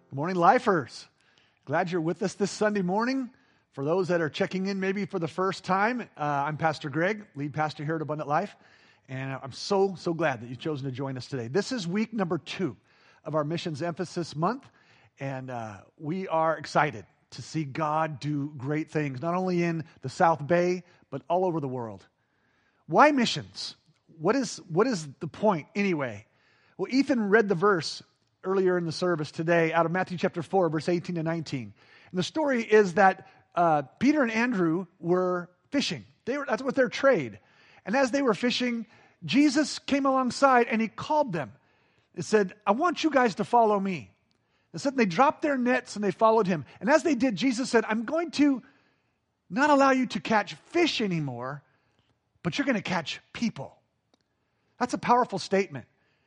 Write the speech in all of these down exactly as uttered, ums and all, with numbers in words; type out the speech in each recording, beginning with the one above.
Good morning, Lifers. Glad you're with us this Sunday morning. For those that are checking in maybe for the first time, uh, I'm Pastor Greg, lead pastor here at Abundant Life, and I'm so, so glad that you've chosen to join us today. This is week number two of our Missions Emphasis Month, and uh, we are excited to see God do great things, not only in the South Bay, but all over the world. Why missions? What is, what is the point anyway? Well, Ethan read the verse earlier in the service today out of Matthew chapter four, verse eighteen to nineteen. And the story is that uh, Peter and Andrew were fishing. They were, that's what their trade. And as they were fishing, Jesus came alongside and he called them. He said, I want you guys to follow me. It said they dropped their nets and they followed him. And as they did, Jesus said, I'm going to not allow you to catch fish anymore, but you're going to catch people. That's a powerful statement.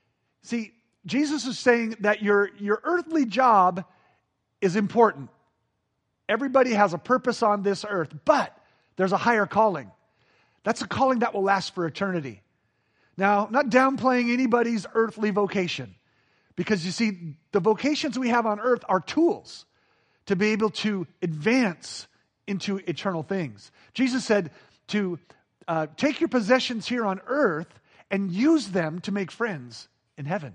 See, Jesus is saying that your, your earthly job is important. Everybody has a purpose on this earth, but there's a higher calling. That's a calling that will last for eternity. Now, not downplaying anybody's earthly vocation, because you see, the vocations we have on earth are tools to be able to advance into eternal things. Jesus said to uh, take your possessions here on earth and use them to make friends in heaven.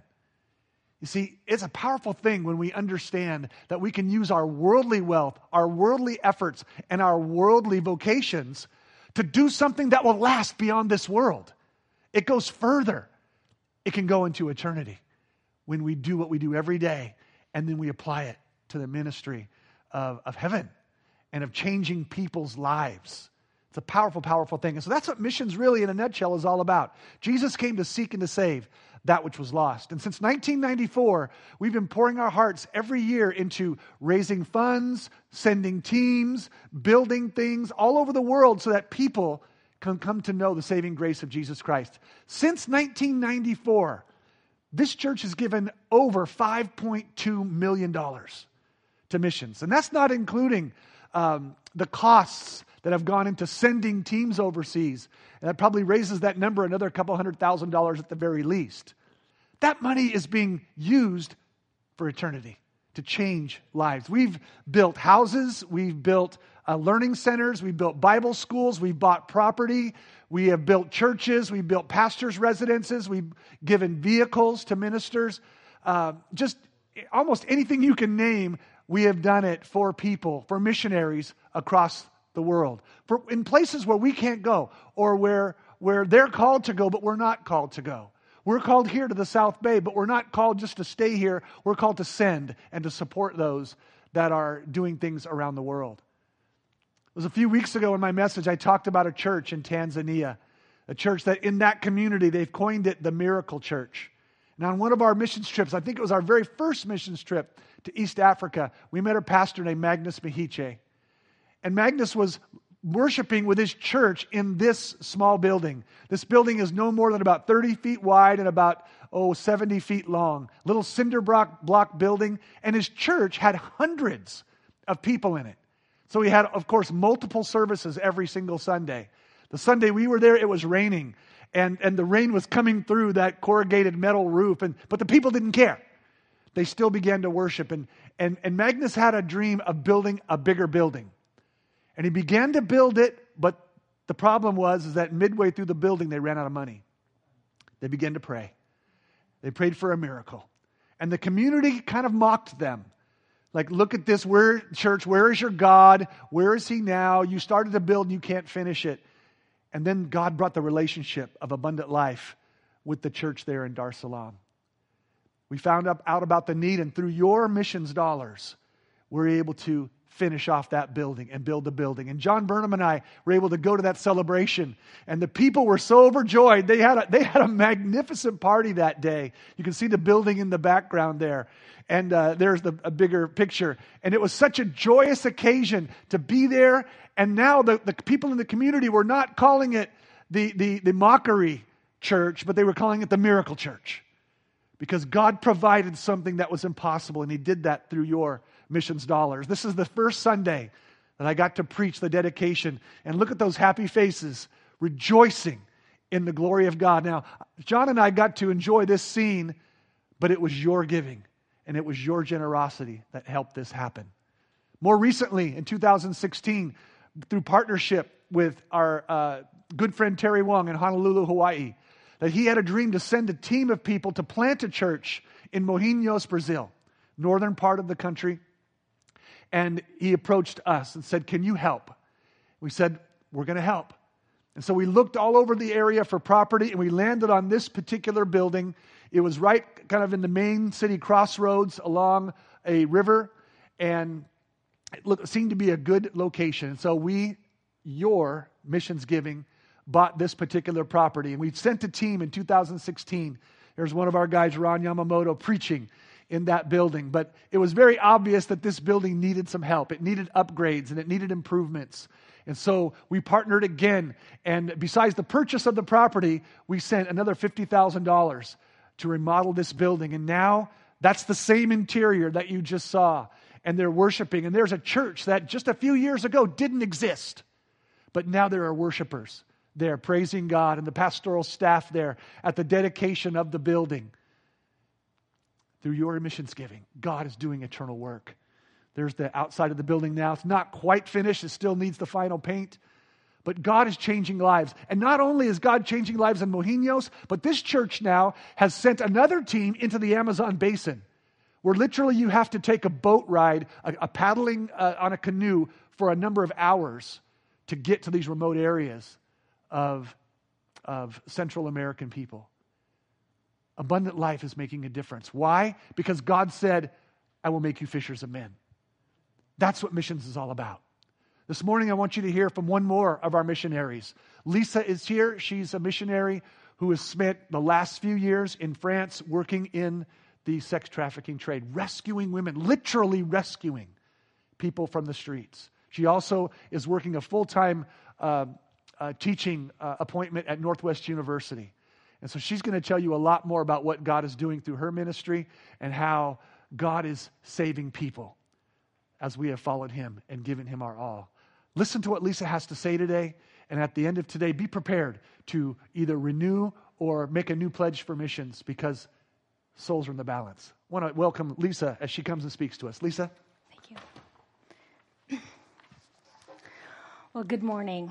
You see, it's a powerful thing when we understand that we can use our worldly wealth, our worldly efforts, and our worldly vocations to do something that will last beyond this world. It goes further. It can go into eternity when we do what we do every day, and then we apply it to the ministry of, of heaven and of changing people's lives. It's a powerful, powerful thing. And so that's what missions really in a nutshell is all about. Jesus came to seek and to save that which was lost. And since nineteen ninety-four, we've been pouring our hearts every year into raising funds, sending teams, building things all over the world so that people can come to know the saving grace of Jesus Christ. Since nineteen ninety-four, this church has given over five point two million dollars to missions. And that's not including um, the costs that have gone into sending teams overseas. And that probably raises that number another couple hundred thousand dollars at the very least. That money is being used for eternity to change lives. We've built houses, we've built uh, learning centers, we've built Bible schools, we've bought property, we have built churches, we've built pastors' residences, we've given vehicles to ministers. Uh, just almost anything you can name, we have done it for people, for missionaries across the world, for in places where we can't go or where, where they're called to go, but we're not called to go. We're called here to the South Bay, but we're not called just to stay here. We're called to send and to support those that are doing things around the world. It was a few weeks ago in my message, I talked about a church in Tanzania, a church that in that community, they've coined it the Miracle Church. And on one of our missions trips, I think it was our very first missions trip to East Africa, we met a pastor named Magnus Mahiche. And Magnus was worshiping with his church in this small building. This building is no more than about thirty feet wide and about, oh, seventy feet long. Little cinder block, block building. And his church had hundreds of people in it. So he had, of course, multiple services every single Sunday. The Sunday we were there, it was raining. And, and the rain was coming through that corrugated metal roof. And but the people didn't care. They still began to worship. And, and, and Magnus had a dream of building a bigger building. And he began to build it, but the problem was is that midway through the building, they ran out of money. They began to pray. They prayed for a miracle. And the community kind of mocked them. Like, look at this, where, church, where is your God? Where is he now? You started to build and you can't finish it. And then God brought the relationship of Abundant Life with the church there in Dar es Salaam. We found out about the need, and through your missions dollars, we're able to finish off that building and build the building. And John Burnham and I were able to go to that celebration, and the people were so overjoyed. They had a, they had a magnificent party that day. You can see the building in the background there. And uh, there's the, a bigger picture. And it was such a joyous occasion to be there. And now the, the people in the community were not calling it the, the, the mockery church, but they were calling it the miracle church. Because God provided something that was impossible, and he did that through your missions dollars. This is the first Sunday that I got to preach the dedication, and look at those happy faces rejoicing in the glory of God. Now, John and I got to enjoy this scene, but it was your giving. and it was your generosity that helped this happen. More recently, in two thousand sixteen, through partnership with our uh, good friend Terry Wong in Honolulu, Hawaii, that he had a dream to send a team of people to plant a church in Moinhos, Brazil, northern part of the country. And he approached us and said, can you help? We said, we're going to help. And so we looked all over the area for property, and we landed on this particular building. It was right kind of in the main city crossroads along a river, and it looked, seemed to be a good location. And so we, your missions giving, bought this particular property. And we sent a team in two thousand sixteen. There's one of our guys, Ron Yamamoto, preaching in that building. But it was very obvious that this building needed some help. It needed upgrades and it needed improvements. And so we partnered again. And besides the purchase of the property, we sent another fifty thousand dollars to remodel this building. And now that's the same interior that you just saw. And they're worshiping. And there's a church that just a few years ago didn't exist. But now there are worshipers there praising God, and the pastoral staff there at the dedication of the building. Through your missions giving, God is doing eternal work. There's the outside of the building now. It's not quite finished. It still needs the final paint. But God is changing lives. And not only is God changing lives in Moinhos, but this church now has sent another team into the Amazon basin, where literally you have to take a boat ride, a, a paddling uh, on a canoe for a number of hours to get to these remote areas of, of Central American people. Abundant Life is making a difference. Why? Because God said, I will make you fishers of men. That's what missions is all about. This morning, I want you to hear from one more of our missionaries. Lisa is here. She's a missionary who has spent the last few years in France working in the sex trafficking trade, rescuing women, literally rescuing people from the streets. She also is working a full-time uh, uh, teaching uh, appointment at Northwest University. And so she's going to tell you a lot more about what God is doing through her ministry and how God is saving people as we have followed him and given him our all. Listen to what Lisa has to say today. And at the end of today, be prepared to either renew or make a new pledge for missions, because souls are in the balance. I want to welcome Lisa as she comes and speaks to us. Lisa? Thank you. Well, good morning.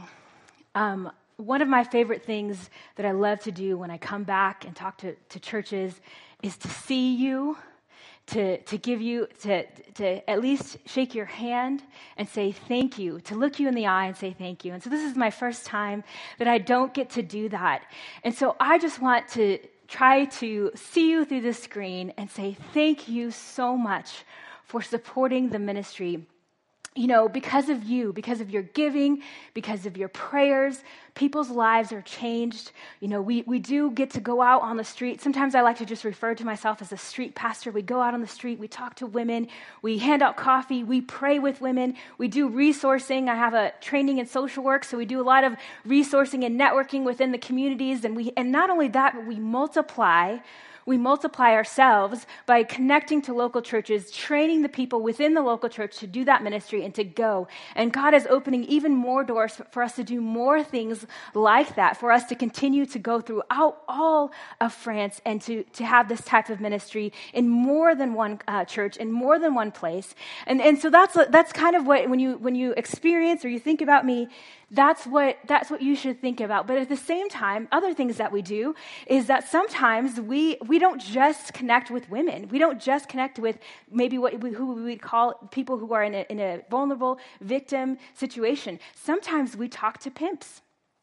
Um, One of my favorite things that I love to do when I come back and talk to, to churches is to see you, to, to give you, to, to at least shake your hand and say thank you, to look you in the eye and say thank you. And so this is my first time that I don't get to do that. And so I just want to try to see you through the screen and say thank you so much for supporting the ministry. You know, because of you, because of your giving, because of your prayers, people's lives are changed. You know, we, we do get to go out on the street. Sometimes I like to just refer to myself as a street pastor. We go out on the street, we talk to women, we hand out coffee, we pray with women, we do resourcing. I have a training in social work, so we do a lot of resourcing and networking within the communities. And we, and not only that, but we multiply We multiply ourselves by connecting to local churches, training the people within the local church to do that ministry and to go. And God is opening even more doors for us to do more things like that, for us to continue to go throughout all of France and to, to have this type of ministry in more than one uh, church, in more than one place. And and so that's that's kind of what, when you when you experience or you think about me, That's what that's what you should think about. But at the same time, other things that we do is that sometimes we we don't just connect with women. We don't just connect with maybe what we, who we call people who are in a, in a vulnerable victim situation. Sometimes we talk to pimps.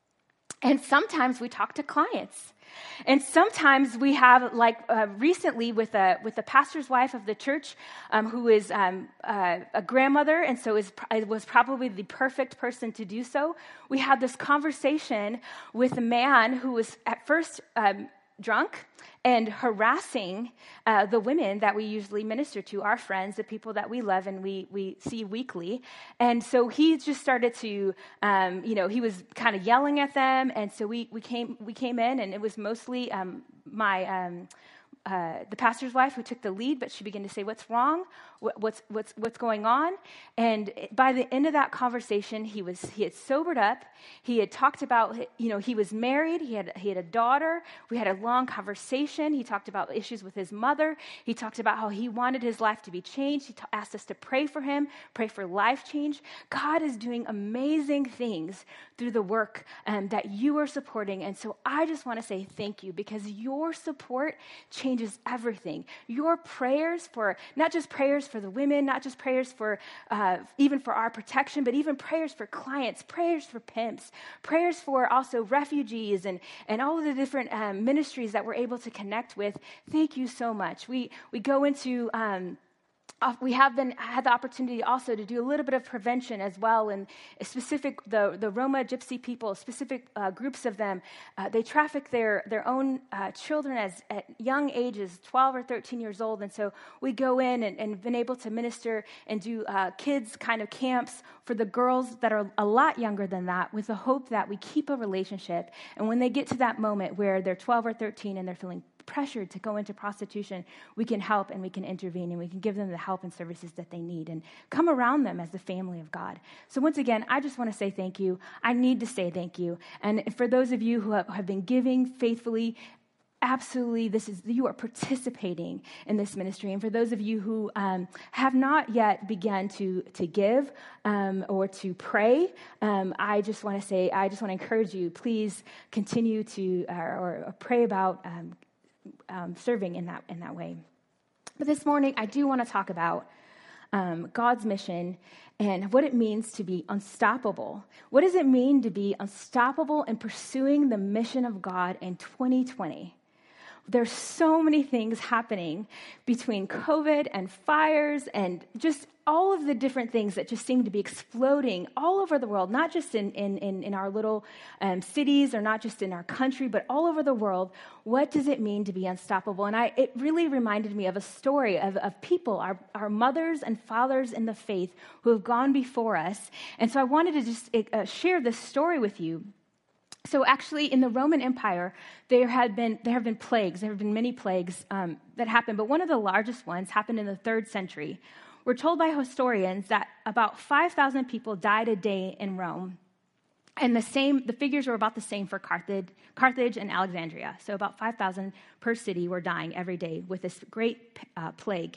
And sometimes we talk to clients. And sometimes we have, like uh, recently with a with the pastor's wife of the church, um, who is um, uh, a grandmother, and so is was probably the perfect person to do so. We had this conversation with a man who was at first um, drunk and harassing uh, the women that we usually minister to, our friends, the people that we love and we we see weekly. And so he just started to, um, you know, he was kind of yelling at them. And so we we came we came in, and it was mostly um, my um, uh, the pastor's wife who took the lead, but she began to say, what's wrong? What, what's, what's, what's going on? And by the end of that conversation, he was, he had sobered up. He had talked about, you know, he was married. He had, he had a daughter. We had a long conversation. He talked about issues with his mother. He talked about how he wanted his life to be changed. He t- asked us to pray for him, pray for life change. God is doing amazing things through the work um, that you are supporting. And so I just want to say thank you, because your support changes everything. Your prayers for, not just prayers for the women, not just prayers for, uh, even for our protection, but even prayers for clients, prayers for pimps, prayers for also refugees and, and all of the different um, ministries that we're able to connect with. Thank you so much. We, we go into, um, Uh, we have been had the opportunity also to do a little bit of prevention as well, and specific the the Roma Gypsy people, specific uh, groups of them, uh, they traffic their their own uh, children as at young ages, twelve or thirteen years old, and so we go in and, and been able to minister and do uh, kids kind of camps for the girls that are a lot younger than that, with the hope that we keep a relationship, and when they get to that moment where they're twelve or thirteen and they're feeling pressured to go into prostitution, we can help and we can intervene and we can give them the help and services that they need and come around them as the family of God. So once again, I just want to say thank you. I need to say thank you. And for those of you who have, have been giving faithfully, absolutely, this is you are participating in this ministry. And for those of you who um, have not yet begun to to give um, or to pray, um, I just want to say, I just want to encourage you, please continue to uh, or, or pray about um, Um, serving in that in that way. But this morning, I do want to talk about um, God's mission and what it means to be unstoppable. What does it mean to be unstoppable in pursuing the mission of God in twenty twenty? There's so many things happening between COVID and fires and just all of the different things that just seem to be exploding all over the world, not just in, in, in, in our little um, cities or not just in our country, but all over the world. What does it mean to be unstoppable? And I, it really reminded me of a story of, of people, our, our mothers and fathers in the faith who have gone before us. And so I wanted to just uh, share this story with you. So actually, in the Roman Empire, there had been there have been plagues. There have been many plagues um, that happened, but one of the largest ones happened in the third century. We're told by historians that about five thousand people died a day in Rome, and the same the figures were about the same for Carthage, Carthage and Alexandria. So about five thousand per city were dying every day with this great uh, plague.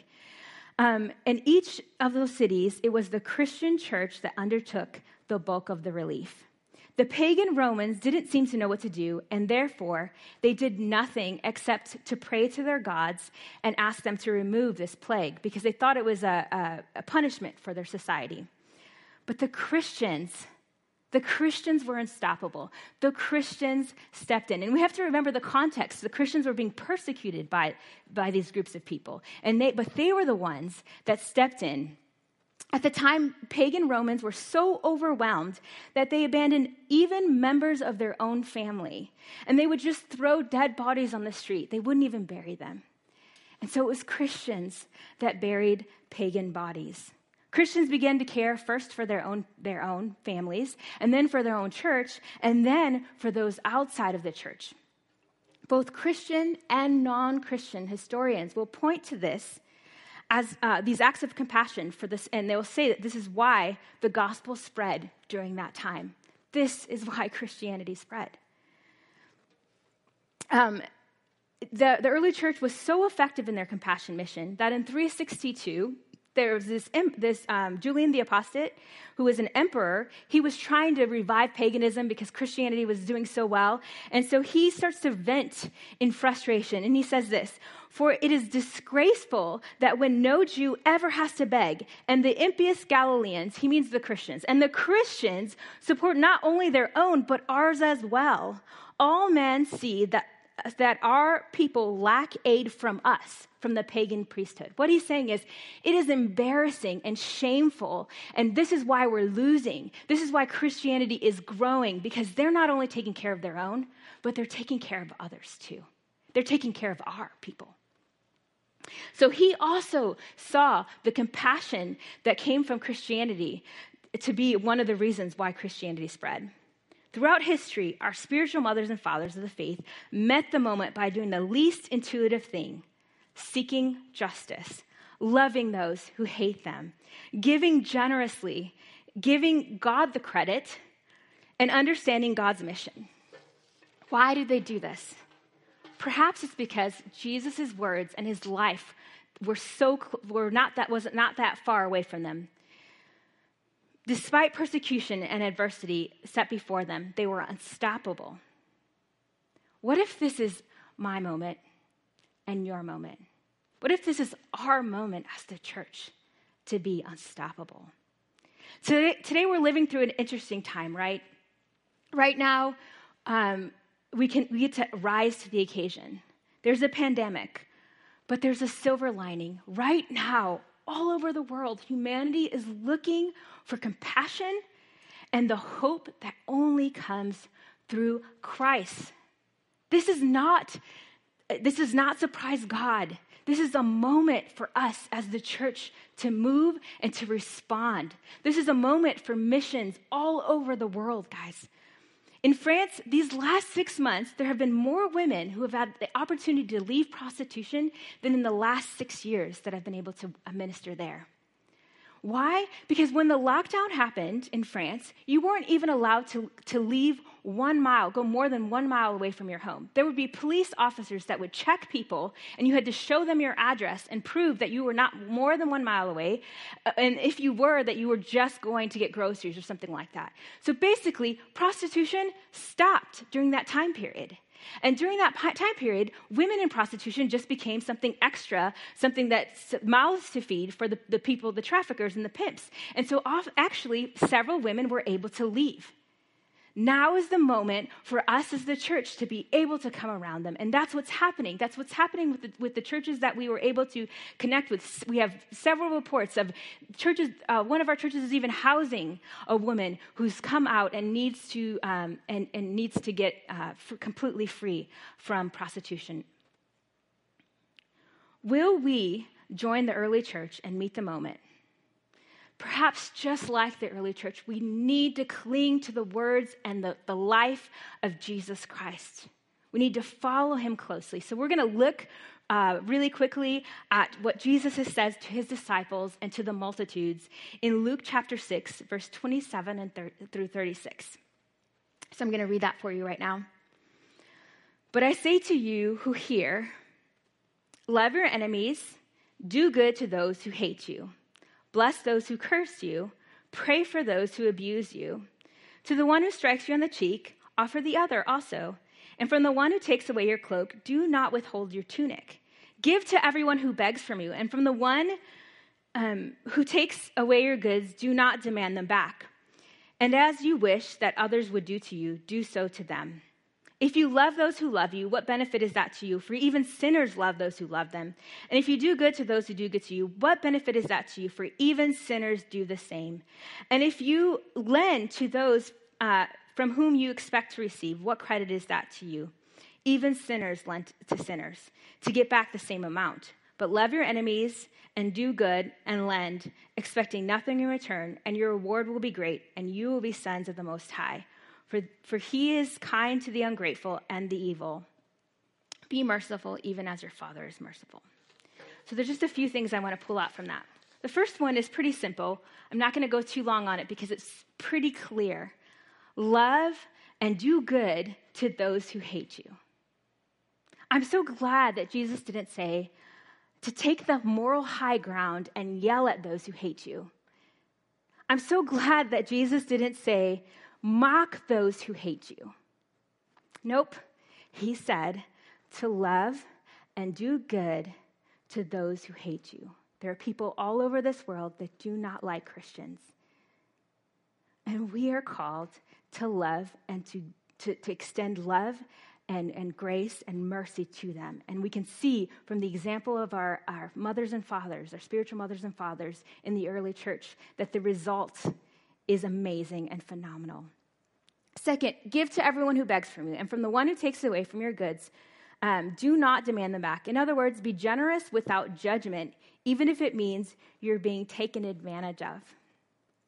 Um, in each of those cities, it was the Christian church that undertook the bulk of the relief. The pagan Romans didn't seem to know what to do, and therefore they did nothing except to pray to their gods and ask them to remove this plague because they thought it was a, a, a punishment for their society. But the Christians, the Christians were unstoppable. The Christians stepped in. And we have to remember the context. The Christians were being persecuted by, by these groups of people, and they, but they were the ones that stepped in. At the time, pagan Romans were so overwhelmed that they abandoned even members of their own family. And they would just throw dead bodies on the street. They wouldn't even bury them. And so it was Christians that buried pagan bodies. Christians began to care first for their own, their own families, and then for their own church, and then for those outside of the church. Both Christian and non-Christian historians will point to this as uh, these acts of compassion for this, and they will say that this is why the gospel spread during that time. This is why Christianity spread. Um, the, the early church was so effective in their compassion mission that in three sixty-two, there was this, this um, Julian the Apostate, who was an emperor. He was trying to revive paganism because Christianity was doing so well. And so he starts to vent in frustration. And he says this, "For it is disgraceful that when no Jew ever has to beg, and the impious Galileans," he means the Christians, "and the Christians support not only their own, but ours as well. All men see that that our people lack aid from us, from the pagan priesthood." What he's saying is, it is embarrassing and shameful, and this is why we're losing. This is why Christianity is growing, because they're not only taking care of their own, but they're taking care of others too. They're taking care of our people. So he also saw the compassion that came from Christianity to be one of the reasons why Christianity spread. Throughout history, our spiritual mothers and fathers of the faith met the moment by doing the least intuitive thing, seeking justice, loving those who hate them, giving generously, giving God the credit, and understanding God's mission. Why did they do this? Perhaps it's because Jesus' words and his life were so were not that wasn't not that far away from them. Despite persecution and adversity set before them, they were unstoppable. What if this is my moment and your moment? What if this is our moment as the church to be unstoppable? Today, today we're living through an interesting time, right? Right now, um, we can we get to rise to the occasion. There's a pandemic, but there's a silver lining. Right now, all over the world, humanity is looking for compassion and the hope that only comes through Christ. This is not, this does not surprise God. This is a moment for us as the church to move and to respond. This is a moment for missions all over the world, guys. In France, these last six months, there have been more women who have had the opportunity to leave prostitution than in the last six years that I've been able to minister there. Why? Because when the lockdown happened in France, you weren't even allowed to, to leave one mile, go more than one mile away from your home. There would be police officers that would check people, and you had to show them your address and prove that you were not more than one mile away, and if you were, that you were just going to get groceries or something like that. So basically, prostitution stopped during that time period. And during that time period, women in prostitution just became something extra, something that's mouths to feed for the, the people, the traffickers and the pimps. And so off, actually, several women were able to leave. Now is the moment for us as the church to be able to come around them. And that's what's happening. That's what's happening with the, with the churches that we were able to connect with. We have several reports of churches. Uh, one of our churches is even housing a woman who's come out and needs to um, and, and needs to get uh, f- completely free from prostitution. Will we join the early church and meet the moment? Perhaps just like the early church, we need to cling to the words and the, the life of Jesus Christ. We need to follow him closely. So we're going to look uh, really quickly at what Jesus has said to his disciples and to the multitudes in Luke chapter six, verse twenty-seven and thirty through thirty-six. So I'm going to read that for you right now. But I say to you who hear, love your enemies, do good to those who hate you. Bless those who curse you. Pray for those who abuse you. To the one who strikes you on the cheek, offer the other also. And from the one who takes away your cloak, do not withhold your tunic. Give to everyone who begs from you. And from the one um, who takes away your goods, do not demand them back. And as you wish that others would do to you, do so to them. If you love those who love you, what benefit is that to you? For even sinners love those who love them. And if you do good to those who do good to you, what benefit is that to you? For even sinners do the same. And if you lend to those uh, from whom you expect to receive, what credit is that to you? Even sinners lend to sinners to get back the same amount. But love your enemies and do good and lend, expecting nothing in return, and your reward will be great, and you will be sons of the Most High. For, for he is kind to the ungrateful and the evil. Be merciful even as your Father is merciful. So there's just a few things I want to pull out from that. The first one is pretty simple. I'm not going to go too long on it because it's pretty clear. Love and do good to those who hate you. I'm so glad that Jesus didn't say to take the moral high ground and yell at those who hate you. I'm so glad that Jesus didn't say, mock those who hate you. Nope. He said to love and do good to those who hate you. There are people all over this world that do not like Christians. And we are called to love and to, to, to extend love and, and grace and mercy to them. And we can see from the example of our, our mothers and fathers, our spiritual mothers and fathers in the early church, that the result is amazing and phenomenal. Second, give to everyone who begs from you, and from the one who takes away from your goods, um, do not demand them back. In other words, be generous without judgment, even if it means you're being taken advantage of.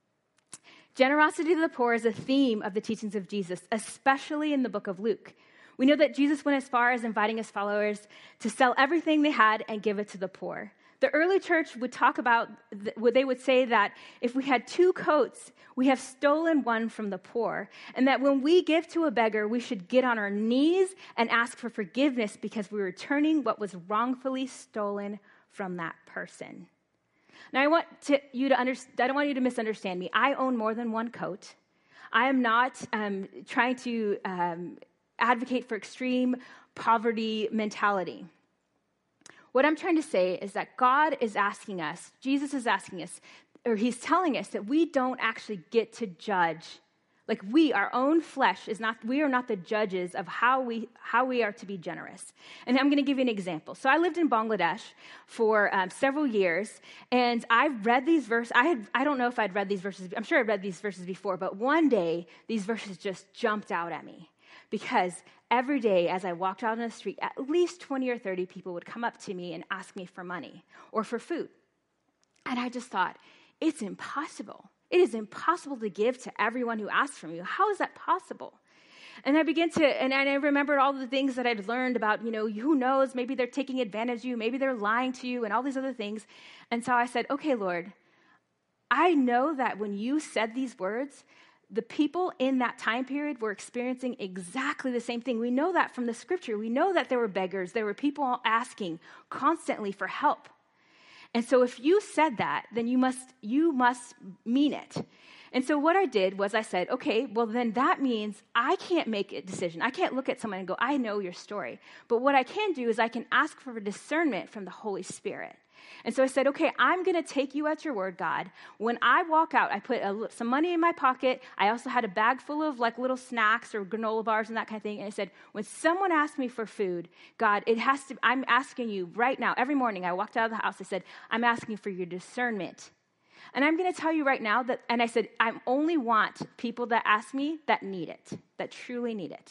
Generosity to the poor is a theme of the teachings of Jesus, especially in the book of Luke. We know that Jesus went as far as inviting his followers to sell everything they had and give it to the poor. The early church would talk about, they would say that if we had two coats, we have stolen one from the poor, and that when we give to a beggar, we should get on our knees and ask for forgiveness because we're returning what was wrongfully stolen from that person. Now, I want to, you to understand, I don't want you to misunderstand me. I own more than one coat. I am not um, trying to um, advocate for extreme poverty mentality. What I'm trying to say is that God is asking us, Jesus is asking us, or he's telling us that we don't actually get to judge. Like we, our own flesh is not, we are not the judges of how we how we are to be generous. And I'm going to give you an example. So I lived in Bangladesh for um, several years, and I've read these verses. I had, I don't know if I'd read these verses. I'm sure I'd read these verses before, but one day these verses just jumped out at me. Because every day as I walked out on the street, at least twenty or thirty people would come up to me and ask me for money or for food. And I just thought, it's impossible. It is impossible to give to everyone who asks from you. How is that possible? And I began to, and I remembered all the things that I'd learned about, you know, who knows, maybe they're taking advantage of you, maybe they're lying to you, and all these other things. And so I said, okay, Lord, I know that when you said these words, the people in that time period were experiencing exactly the same thing. We know that from the scripture. We know that there were beggars. There were people asking constantly for help. And so if you said that, then you must you must mean it. And so what I did was I said, okay, well then that means I can't make a decision. I can't look at someone and go, I know your story. But what I can do is I can ask for discernment from the Holy Spirit. And so I said, okay, I'm going to take you at your word, God. When I walk out, I put a, some money in my pocket. I also had a bag full of like little snacks or granola bars and that kind of thing. And I said, when someone asks me for food, God, it has to, I'm asking you right now, every morning I walked out of the house, I said, I'm asking for your discernment. And I'm going to tell you right now that, and I said, I only want people that ask me that need it, that truly need it.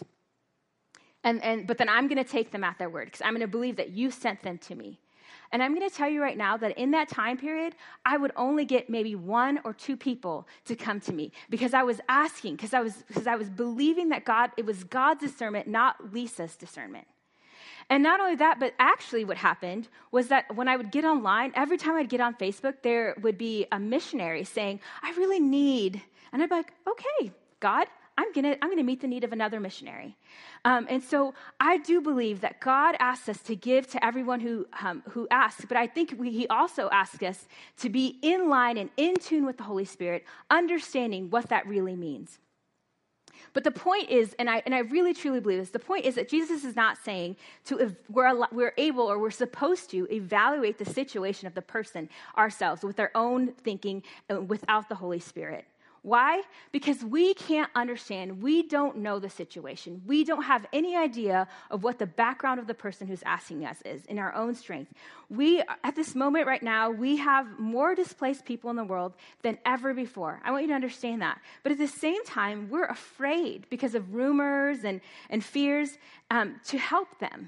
And, and but then I'm going to take them at their word because I'm going to believe that you sent them to me. And I'm going to tell you right now that in that time period, I would only get maybe one or two people to come to me because I was asking, because I was because I was believing that God, it was God's discernment, not Lisa's discernment. And not only that, but actually what happened was that when I would get online, every time I'd get on Facebook, there would be a missionary saying, I really need, and I'd be like, okay, God, I'm going to I'm gonna meet the need of another missionary. Um, and so I do believe that God asks us to give to everyone who um, who asks, but I think we, he also asks us to be in line and in tune with the Holy Spirit, understanding what that really means. But the point is, and I and I really truly believe this, the point is that Jesus is not saying to we're we're able or we're supposed to evaluate the situation of the person ourselves with our own thinking and without the Holy Spirit. Why? Because we can't understand. We don't know the situation. We don't have any idea of what the background of the person who's asking us is in our own strength. We, at this moment right now, we have more displaced people in the world than ever before. I want you to understand that. But at the same time, we're afraid because of rumors and, and fears um, to help them.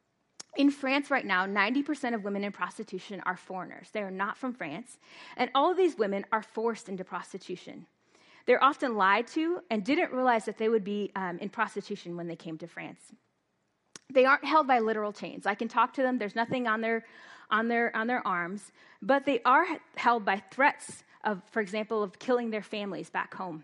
In France right now, ninety percent of women in prostitution are foreigners. They are not from France. And all of these women are forced into prostitution. They're often lied to and didn't realize that they would be um, in prostitution when they came to France. They aren't held by literal chains. I can talk to them. There's nothing on their on their on their arms, but they are held by threats of, for example, of killing their families back home.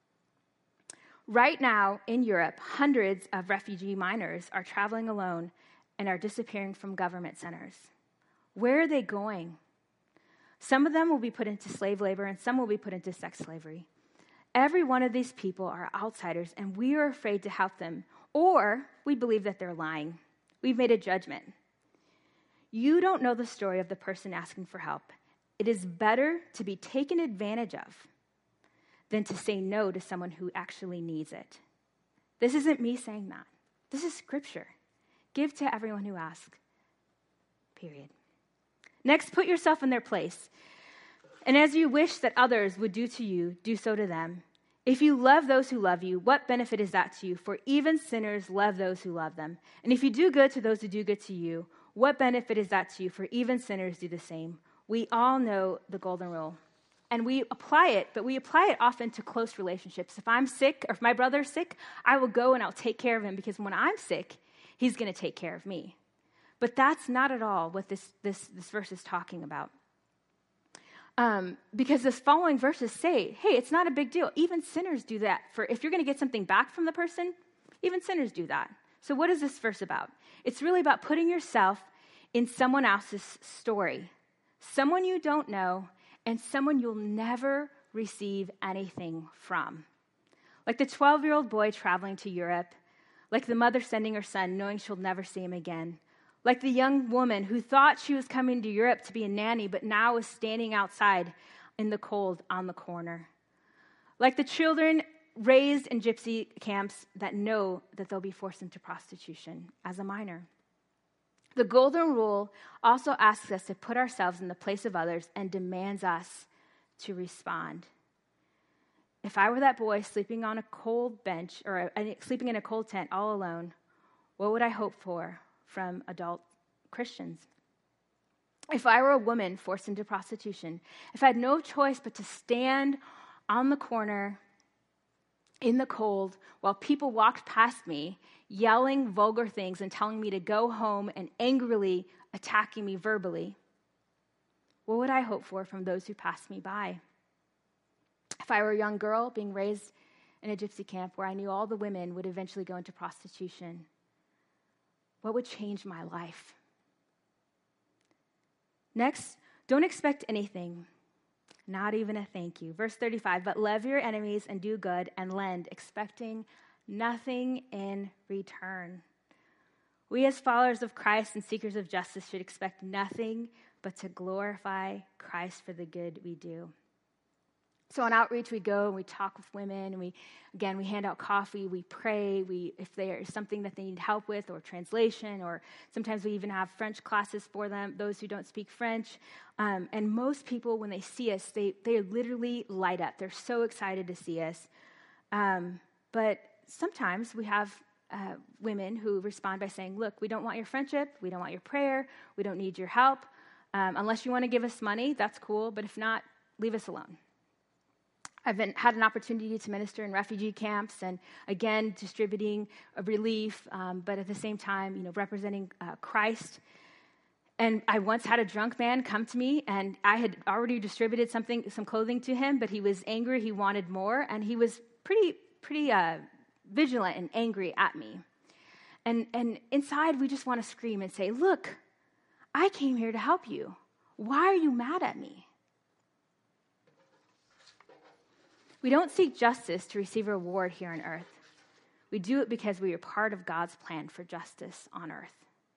Right now in Europe, hundreds of refugee minors are traveling alone and are disappearing from government centers. Where are they going? Some of them will be put into slave labor and some will be put into sex slavery. Every one of these people are outsiders, and we are afraid to help them, or we believe that they're lying. We've made a judgment. You don't know the story of the person asking for help. It is better to be taken advantage of than to say no to someone who actually needs it. This isn't me saying that. This is Scripture. Give to everyone who asks, period. Next, put yourself in their place. And as you wish that others would do to you, do so to them. If you love those who love you, what benefit is that to you? For even sinners love those who love them. And if you do good to those who do good to you, what benefit is that to you? For even sinners do the same. We all know the golden rule. and we apply it, but we apply it often to close relationships. If I'm sick or if my brother's sick, I will go and I'll take care of him because when I'm sick, he's going to take care of me. But that's not at all what this, this, this verse is talking about. Um, because this following verses say, hey, it's not a big deal. Even sinners do that. For if you're going to get something back from the person, even sinners do that. So what is this verse about? It's really about putting yourself in someone else's story, someone you don't know, and someone you'll never receive anything from. Like the twelve-year-old boy traveling to Europe, like the mother sending her son knowing she'll never see him again, like the young woman who thought she was coming to Europe to be a nanny, but now is standing outside in the cold on the corner. Like the children raised in gypsy camps that know that they'll be forced into prostitution as a minor. The golden rule also asks us to put ourselves in the place of others and demands us to respond. If I were that boy sleeping on a cold bench or uh, sleeping in a cold tent all alone, what would I hope for from adult Christians? If I were a woman forced into prostitution, if I had no choice but to stand on the corner in the cold while people walked past me, yelling vulgar things and telling me to go home and angrily attacking me verbally, what would I hope for from those who passed me by? If I were a young girl being raised in a gypsy camp where I knew all the women would eventually go into prostitution, what would change my life? Next, don't expect anything, not even a thank you. Verse thirty-five, but love your enemies and do good and lend, expecting nothing in return. We as followers of Christ and seekers of justice should expect nothing but to glorify Christ for the good we do. So on outreach, we go and we talk with women, and we, again, we hand out coffee, we pray, we if there is something that they need help with, or translation, or sometimes we even have French classes for them, those who don't speak French. Um, and most people, when they see us, they they literally light up. They're so excited to see us. Um, but sometimes we have uh, women who respond by saying, look, we don't want your friendship, we don't want your prayer, we don't need your help. Um, unless you want to give us money, that's cool, but if not, leave us alone. I've been, had an opportunity to minister in refugee camps and, again, distributing a relief, um, but at the same time, you know, representing uh, Christ. And I once had a drunk man come to me, and I had already distributed something, some clothing to him, but he was angry, he wanted more, and he was pretty, pretty uh, vigilant and angry at me. And, and inside, we just want to scream and say, look, I came here to help you. Why are you mad at me? We don't seek justice to receive a reward here on earth. We do it because we are part of God's plan for justice on earth.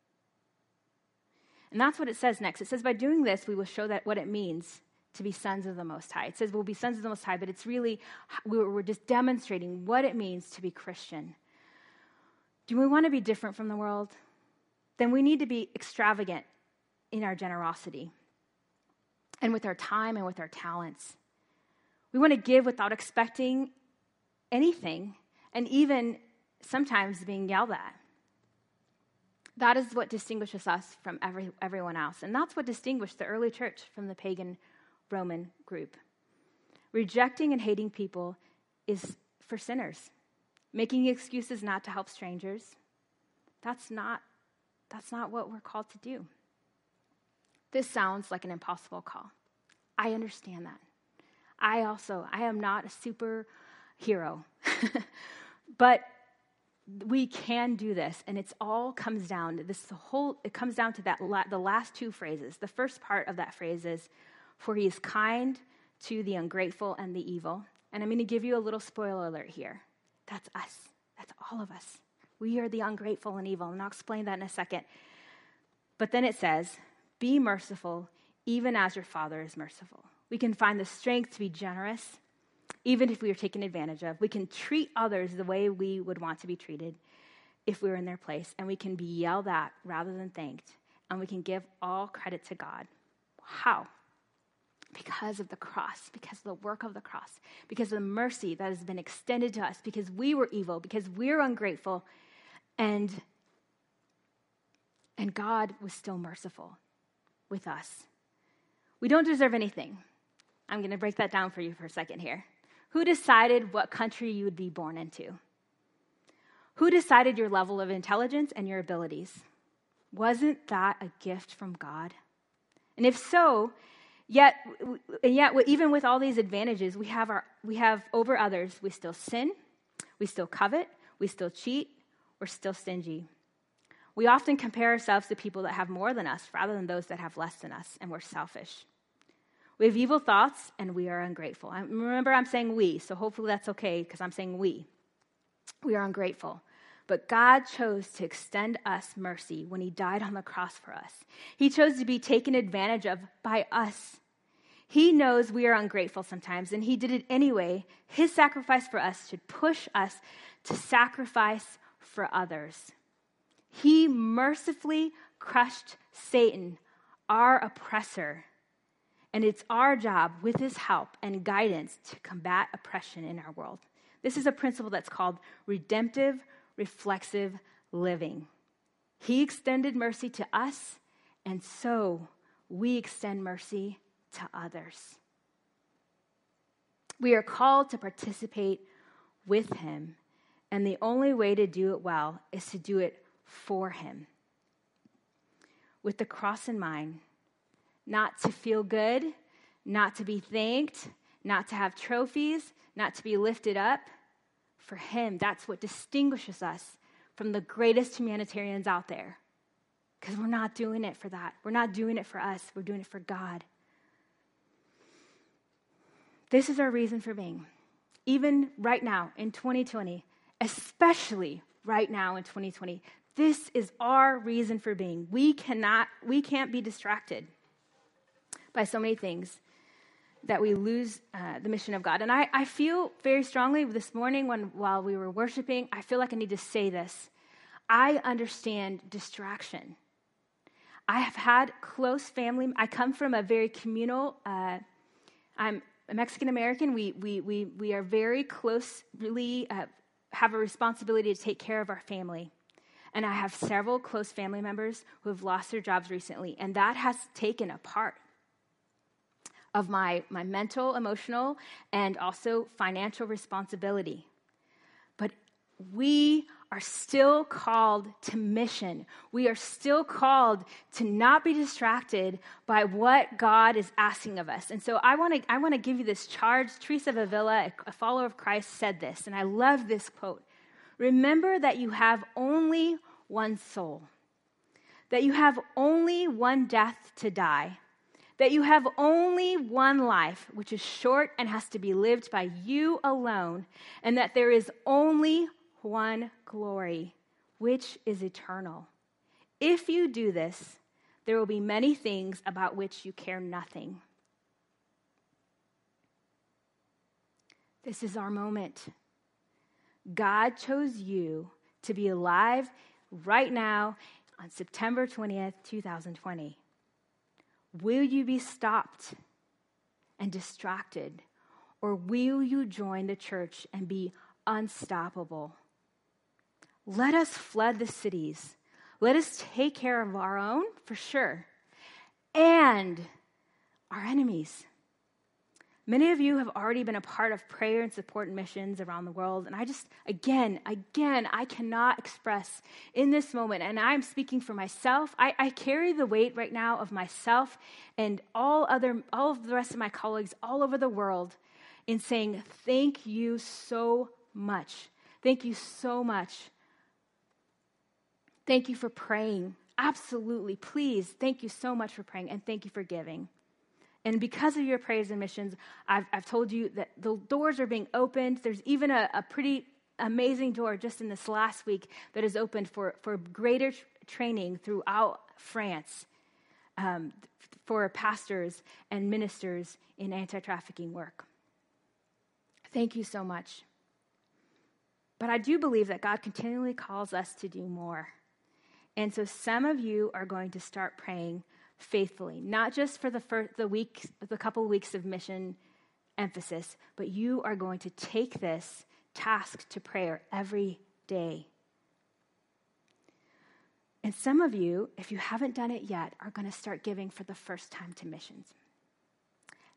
And that's what it says next. It says, by doing this, we will show that what it means to be sons of the Most High. It says we'll be sons of the Most High, but it's really, we're just demonstrating what it means to be Christian. Do we want to be different from the world? Then we need to be extravagant in our generosity and with our time and with our talents. We want to give without expecting anything, and even sometimes being yelled at. That is what distinguishes us from every, everyone else, and that's what distinguished the early church from the pagan Roman group. Rejecting and hating people is for sinners. Making excuses not to help strangers, that's not, that's not what we're called to do. This sounds like an impossible call. I understand that. I also, I am not a superhero, but we can do this, and it's all comes down to this. The whole it comes down to that la- the last two phrases. The first part of that phrase is, "For he is kind to the ungrateful and the evil." And I'm going to give you a little spoiler alert here. That's us. That's all of us. We are the ungrateful and evil, and I'll explain that in a second. But then it says, "Be merciful, even as your Father is merciful." We can find the strength to be generous, even if we are taken advantage of. We can treat others the way we would want to be treated if we were in their place. And we can be yelled at rather than thanked. And we can give all credit to God. How? Because of the cross, because of the work of the cross, because of the mercy that has been extended to us, because we were evil, because we're ungrateful, and, and God was still merciful with us. We don't deserve anything. I'm going to break that down for you for a second here. Who decided what country you would be born into? Who decided your level of intelligence and your abilities? Wasn't that a gift from God? And if so, yet, and yet, even with all these advantages we have, our, we have over others, we still sin, we still covet, we still cheat, we're still stingy. We often compare ourselves to people that have more than us rather than those that have less than us, and we're selfish. We have evil thoughts, and we are ungrateful. I, remember, I'm saying we, so hopefully that's okay because I'm saying we. We are ungrateful. But God chose to extend us mercy when he died on the cross for us. He chose to be taken advantage of by us. He knows we are ungrateful sometimes, and he did it anyway. His sacrifice for us should push us to sacrifice for others. He mercifully crushed Satan, our oppressor. And it's our job, with his help and guidance, to combat oppression in our world. This is a principle that's called redemptive, reflexive living. He extended mercy to us, and so we extend mercy to others. We are called to participate with him, and the only way to do it well is to do it for him. With the cross in mind, not to feel good, not to be thanked, not to have trophies, not to be lifted up. For him, that's what distinguishes us from the greatest humanitarians out there. Because we're not doing it for that. We're not doing it for us. We're doing it for God. This is our reason for being. Even right now in twenty twenty, especially right now in twenty twenty, this is our reason for being. We cannot, we can't be distracted by so many things that we lose uh, the mission of God. And I, I feel very strongly this morning when while we were worshiping, I feel like I need to say this. I understand distraction. I have had close family. I come from a very communal, uh, I'm a Mexican-American. We, we, we, we are very close, really uh, have a responsibility to take care of our family. And I have several close family members who have lost their jobs recently, and that has taken a part of my, my mental, emotional, and also financial responsibility. But we are still called to mission. We are still called to not be distracted by what God is asking of us. And so I want to I want to give you this charge. Teresa of Avila, a follower of Christ, said this, and I love this quote. Remember that you have only one soul, that you have only one death to die, that you have only one life, which is short and has to be lived by you alone, and that there is only one glory, which is eternal. If you do this, there will be many things about which you care nothing. This is our moment. God chose you to be alive right now on September twentieth, twenty twenty. Will you be stopped and distracted, or will you join the church and be unstoppable? Let us flood the cities. Let us take care of our own, for sure, and our enemies. Many of you have already been a part of prayer and support missions around the world. And I just, again, again, I cannot express in this moment, and I'm speaking for myself. I, I carry the weight right now of myself and all other, all of the rest of my colleagues all over the world in saying, thank you so much. Thank you so much. Thank you for praying. Absolutely. Please, thank you so much for praying, and thank you for giving. And because of your prayers and missions, I've, I've told you that the doors are being opened. There's even a, a pretty amazing door just in this last week that is opened for, for greater tr- training throughout France um, for pastors and ministers in anti-trafficking work. Thank you so much. But I do believe that God continually calls us to do more. And so some of you are going to start praying faithfully, not just for the first, the week, the couple of weeks of mission emphasis, but you are going to take this task to prayer every day. And some of you, if you haven't done it yet, are going to start giving for the first time to missions.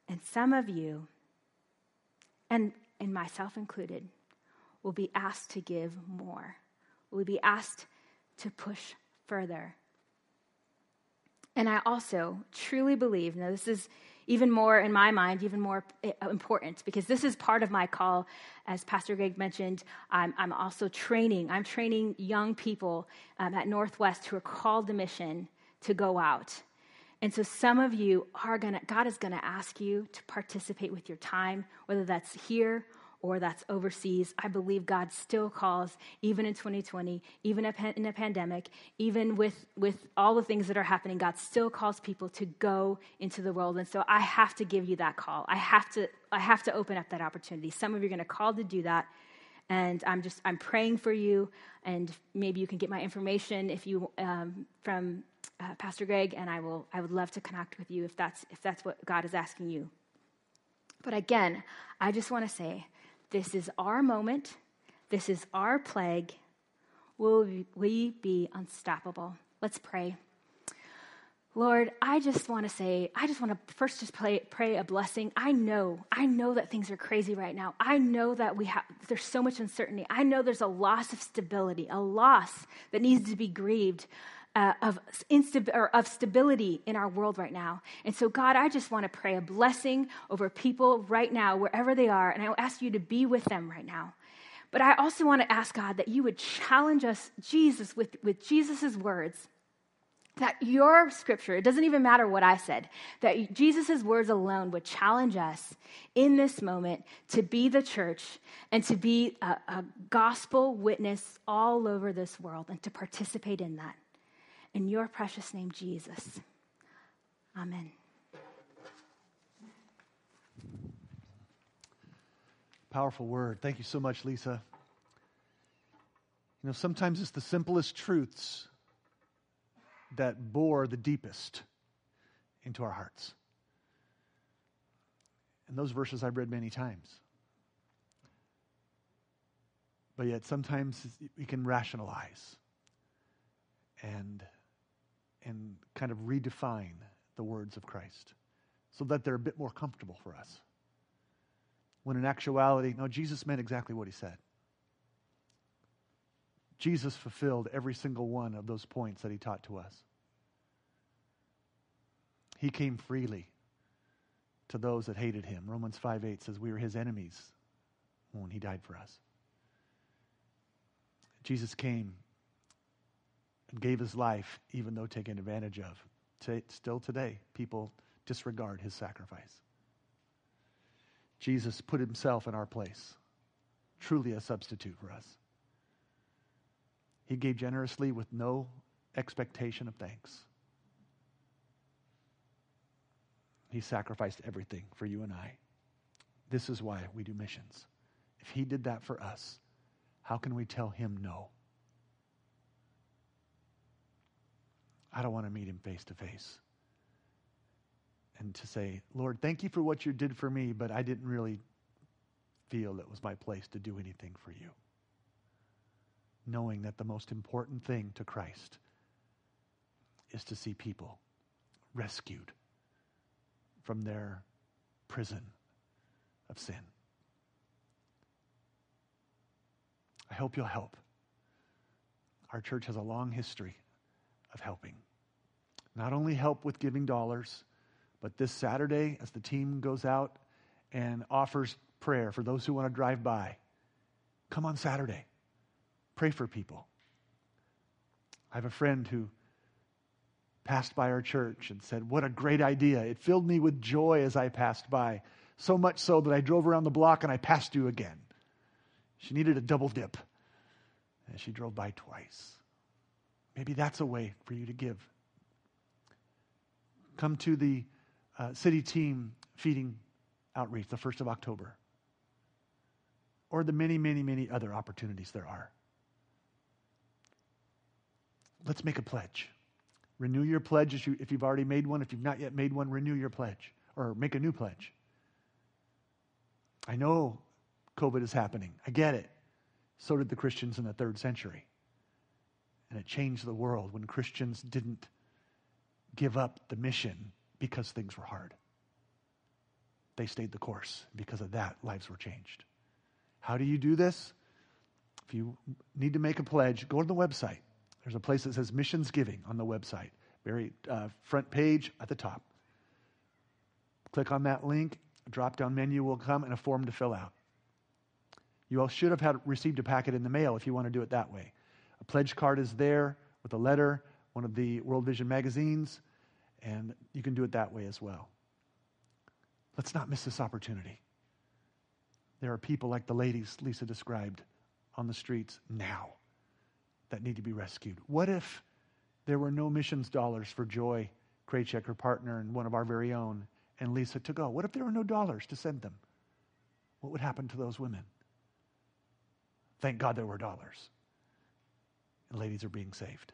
And some of you, and, and myself included, will be asked to give more. Will be asked to push further. And I also truly believe, now this is even more in my mind, even more important, because this is part of my call. As Pastor Greg mentioned, I'm, I'm also training. I'm training young people um, at Northwest who are called to mission to go out. And so some of you are going to, God is going to ask you to participate with your time, whether that's here or that's overseas. I believe God still calls, even in twenty twenty, even in a pandemic, even with, with all the things that are happening, God still calls people to go into the world. And so I have to give you that call. I have to, I have to open up that opportunity. Some of you are going to call to do that. And I'm just, I'm praying for you. And maybe you can get my information if you, um, from uh, Pastor Greg, and I will, I would love to connect with you if that's, if that's what God is asking you. But again, I just want to say, this is our moment. This is our plague. Will we be unstoppable? Let's pray. Lord, I just want to say, I just want to first just pray, pray a blessing. I know, I know that things are crazy right now. I know that we have, there's so much uncertainty. I know there's a loss of stability, a loss that needs to be grieved. Uh, of, instab- or of stability in our world right now. And so, God, I just want to pray a blessing over people right now, wherever they are, and I will ask you to be with them right now. But I also want to ask, God, that you would challenge us, Jesus, with, with Jesus' words, that your scripture, it doesn't even matter what I said, that Jesus' words alone would challenge us in this moment to be the church and to be a, a gospel witness all over this world and to participate in that. In your precious name, Jesus. Amen. Powerful word. Thank you so much, Lisa. You know, sometimes it's the simplest truths that bore the deepest into our hearts. And those verses I've read many times. But yet sometimes we can rationalize and and kind of redefine the words of Christ so that they're a bit more comfortable for us. When in actuality, no, Jesus meant exactly what he said. Jesus fulfilled every single one of those points that he taught to us. He came freely to those that hated him. Romans five eight says we were his enemies when he died for us. Jesus came and gave his life, even though taken advantage of. T- still today, people disregard his sacrifice. Jesus put himself in our place, truly a substitute for us. He gave generously with no expectation of thanks. He sacrificed everything for you and I. This is why we do missions. If he did that for us, how can we tell him no? I don't want to meet him face to face and to say, Lord, thank you for what you did for me, but I didn't really feel it was my place to do anything for you. Knowing that the most important thing to Christ is to see people rescued from their prison of sin. I hope you'll help. Our church has a long history of helping. Not only help with giving dollars, but this Saturday as the team goes out and offers prayer for those who want to drive by. Come on Saturday. Pray for people. I have a friend who passed by our church and said, what a great idea. It filled me with joy as I passed by. So much so that I drove around the block and I passed you again. She needed a double dip. And she drove by twice. Maybe that's a way for you to give. Come to the uh, city team feeding outreach the first of October. Or the many, many, many other opportunities there are. Let's make a pledge. Renew your pledge if, you, if you've already made one. If you've not yet made one, renew your pledge. Or make a new pledge. I know COVID is happening. I get it. So did the Christians in the third century. And it changed the world when Christians didn't give up the mission because things were hard. they stayed the course. Because of that, lives were changed. How do you do this? If you need to make a pledge, go to the website. There's a place that says Missions Giving on the website. Very uh, front page at the top. Click on that link. A drop-down menu will come and a form to fill out. You all should have had received a packet in the mail if you want to do it that way. A pledge card is there with a letter, one of the World Vision magazines, and you can do it that way as well. Let's not miss this opportunity. There are people like the ladies Lisa described on the streets now that need to be rescued. What if there were no missions dollars for Joy Kraychek, her partner, and one of our very own, and Lisa to go? What if there were no dollars to send them? What would happen to those women? Thank God there were dollars. And ladies are being saved.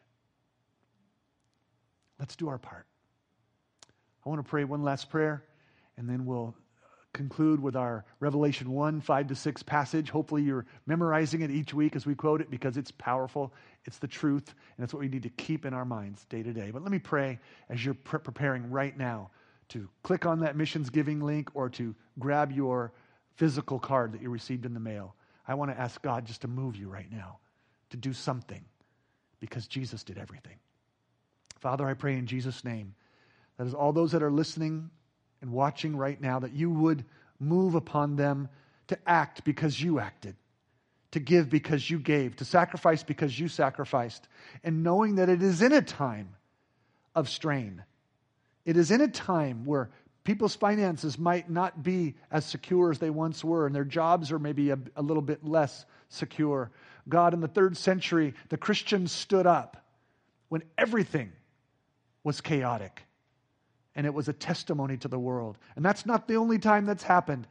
Let's do our part. I want to pray one last prayer, and then we'll conclude with our Revelation one, five to six passage. Hopefully you're memorizing it each week as we quote it, because it's powerful, it's the truth, and it's what we need to keep in our minds day to day. But let me pray as you're pre- preparing right now to click on that missions giving link or to grab your physical card that you received in the mail. I want to ask God just to move you right now, to do something, because Jesus did everything. Father, I pray in Jesus' name that as all those that are listening and watching right now, that you would move upon them to act because you acted, to give because you gave, to sacrifice because you sacrificed, and knowing that it is in a time of strain. It is in a time where people's finances might not be as secure as they once were, and their jobs are maybe a, a little bit less secure. God, in the third century, the Christians stood up when everything was chaotic. And it was a testimony to the world. And that's not the only time that's happened.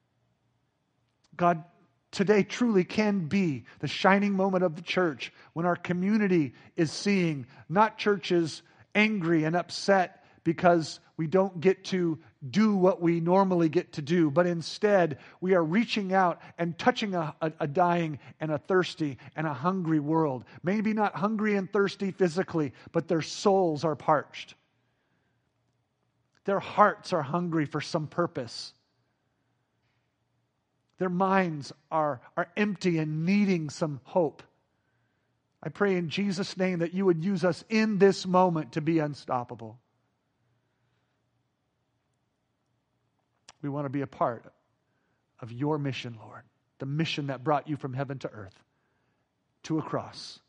God, today truly can be the shining moment of the church when our community is seeing not churches angry and upset because we don't get to do what we normally get to do, but instead we are reaching out and touching a, a, a dying and a thirsty and a hungry world. Maybe not hungry and thirsty physically, but their souls are parched. Their hearts are hungry for some purpose. Their minds are, are empty and needing some hope. I pray in Jesus' name that you would use us in this moment to be unstoppable. We want to be a part of your mission, Lord. The mission that brought you from heaven to earth to a cross.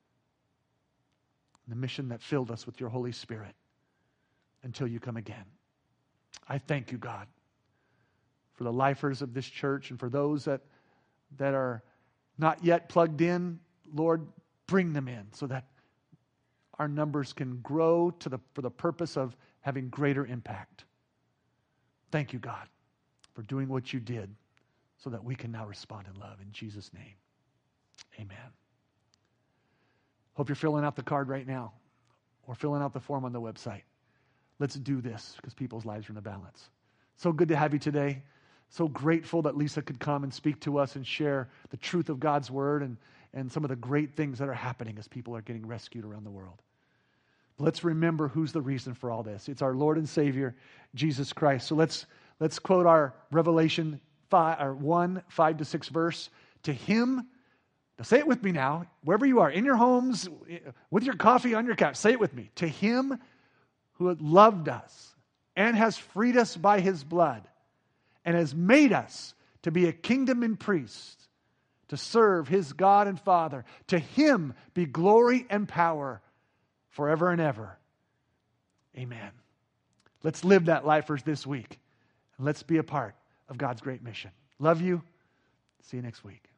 The mission that filled us with your Holy Spirit until you come again. I thank you, God, for the lifers of this church and for those that, that are not yet plugged in. Lord, bring them in so that our numbers can grow to the, for the purpose of having greater impact. Thank you, God, for doing what you did so that we can now respond in love. In Jesus' name, amen. Hope you're filling out the card right now or filling out the form on the website. Let's do this because people's lives are in the balance. So good to have you today. So grateful that Lisa could come and speak to us and share the truth of God's word and, and some of the great things that are happening as people are getting rescued around the world. Let's remember who's the reason for all this. It's our Lord and Savior, Jesus Christ. So let's let's quote our Revelation five, or one, five to six verse. To him, now say it with me now, wherever you are, in your homes, with your coffee on your couch, say it with me. To him who had loved us and has freed us by his blood and has made us to be a kingdom and priests to serve his God and Father. To him be glory and power forever and ever. Amen. Let's live that lifers this week. And let's be a part of God's great mission. Love you. See you next week.